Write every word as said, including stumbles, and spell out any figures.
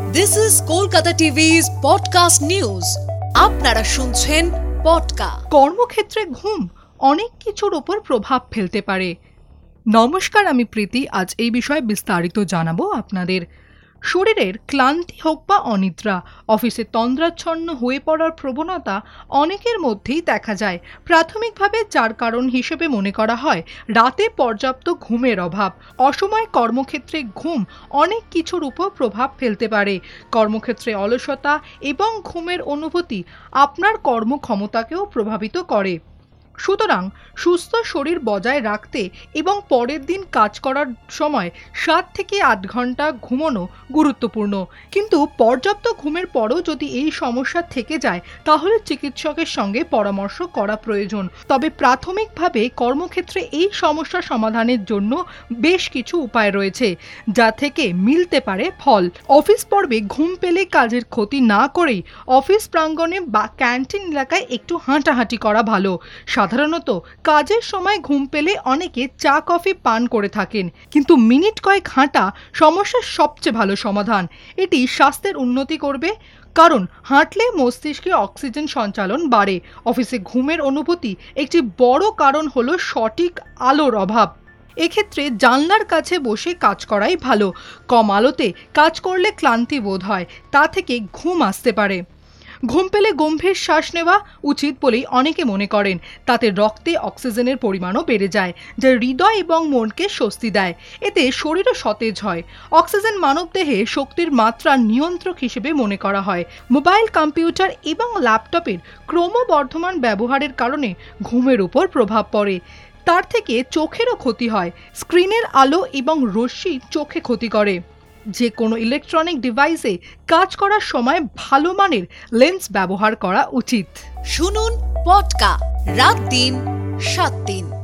This is Kolkata TV's podcast news. আপনারা শুনছেন পডকা। কর্মক্ষেত্রে ঘুম অনেক কিছুর উপর প্রভাব ফেলতে পারে। নমস্কার, আমি প্রীতি। আজ এই বিষয়ে বিস্তারিত জানাবো আপনাদের। শরীরের ক্লান্তি হোক বা অনিদ্রা, অফিসে তন্দ্রাচ্ছন্ন হয়ে পড়ার প্রবণতা অনেকের মধ্যেই দেখা যায়। প্রাথমিকভাবে যার কারণ হিসেবে মনে করা হয় রাতে পর্যাপ্ত ঘুমের অভাব। অসময় কর্মক্ষেত্রে ঘুম অনেক কিছুর উপর প্রভাব ফেলতে পারে। কর্মক্ষেত্রে অলসতা এবং ঘুমের অনুভূতি আপনার কর্মক্ষমতাকেও প্রভাবিত করে। সুতরাং সুস্থ শরীর বজায় রাখতে এবং পরের দিন কাজ করার সময় সাত থেকে আট ঘন্টা ঘুমানো গুরুত্বপূর্ণ। কিন্তু পর্যাপ্ত ঘুমের পরও যদি এই সমস্যা থেকে যায় তাহলে চিকিৎসকের সঙ্গে পরামর্শ করা প্রয়োজন। তবে প্রাথমিকভাবে কর্মক্ষেত্রে এই সমস্যা সমাধানের জন্য বেশ কিছু উপায় রয়েছে, যা থেকে মিলতে পারে ফল। অফিস পর্বে ঘুম পেলে কাজের ক্ষতি না করেই অফিস প্রাঙ্গণে বা ক্যান্টিন এলাকায় একটু হাঁটাহাঁটি করা ভালো। সাধারণত কাজের সময় ঘুম পেলে অনেকে চা কফি পান করে থাকেন, কিন্তু মিনিট কয়েক হাঁটা সমস্যার সবচেয়ে ভালো সমাধান। এটি স্বাস্থ্যের উন্নতি করবে, কারণ হাঁটলে মস্তিষ্কে অক্সিজেন সঞ্চালন বাড়ে। অফিসে ঘুমের অনুভূতি একটি বড় কারণ হলো সঠিক আলোর অভাব। এক্ষেত্রে জানলার কাছে বসে কাজ করাই ভালো। কম আলোতে কাজ করলে ক্লান্তি বোধ হয়, তা থেকে ঘুম আসতে পারে। ঘুম পেলে গম্ভীর শ্বাস নেওয়া উচিত বলেই অনেকে মনে করেন। তাতে রক্তে অক্সিজেনের পরিমাণও বেড়ে যায়, যা হৃদয় এবং মনকে স্বস্তি দেয়। এতে শরীরও সতেজ হয়। অক্সিজেন মানবদেহে শক্তির মাত্রা নিয়ন্ত্রক হিসেবে মনে করা হয়। মোবাইল, কম্পিউটার এবং ল্যাপটপের ক্রমবর্ধমান ব্যবহারের কারণে ঘুমের উপর প্রভাব পড়ে। তার থেকে চোখেরও ক্ষতি হয়। স্ক্রিনের আলো এবং রশ্মি চোখে ক্ষতি করে। যে কোনো ইলেকট্রনিক ডিভাইসে কাজ করার সময় ভালো মানের লেন্স ব্যবহার করা উচিত। শুনুন পডকা রাত দিন সাত দিন।